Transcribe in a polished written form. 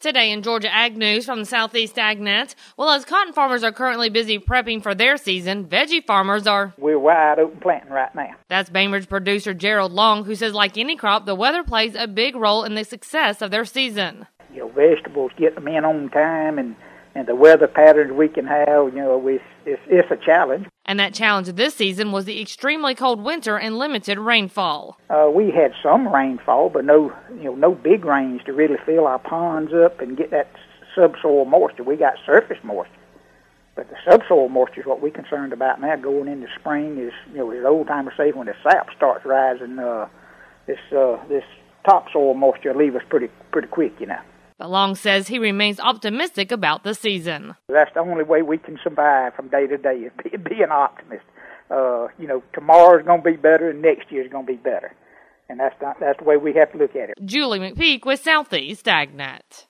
Today in Georgia Ag News from the Southeast AgNet, well, as cotton farmers are currently busy prepping for their season, veggie farmers are... We're wide open planting right now. That's Bainbridge producer Gerald Long, who says like any crop, the weather plays a big role in the success of their season. Vegetables, get them in on time, and the weather patterns we can have, it's a challenge. And that challenge this season was the extremely cold winter and limited rainfall. We had some rainfall, but no big rains to really fill our ponds up and get that subsoil moisture. We got surface moisture, but the subsoil moisture is what we're concerned about now going into spring. Is as old timers say, when the sap starts rising, this topsoil moisture will leave us pretty quick, But Long says he remains optimistic about the season. That's the only way we can survive from day to day is be an optimist. Tomorrow's going to be better and next year's going to be better. And that's the way we have to look at it. Julie McPeak with Southeast AgNet.